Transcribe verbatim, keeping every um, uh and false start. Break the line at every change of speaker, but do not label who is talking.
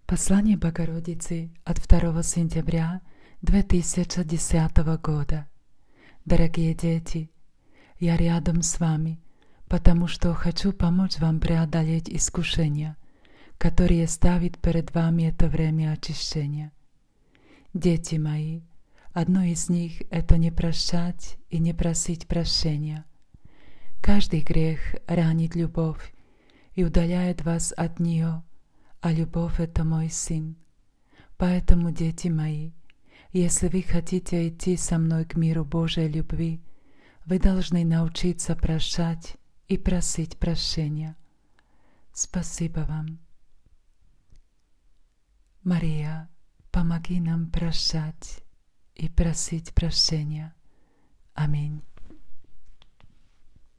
Послание Богородицы от второго сентября две тысячи десятого года. Дорогие дети, я рядом с вами, потому что хочу помочь вам преодолеть искушения, которые ставит перед вами это время очищения. Дети мои, одно из них – это не прощать и не просить прощения. Каждый грех ранит любовь и удаляет вас от нее, а любовь – это мой сын. Поэтому, дети мои, если вы хотите идти со мной к миру Божьей любви, вы должны научиться прощать и просить прощения. Спасибо вам. Мария, помоги нам прощать и просить прощения. Аминь.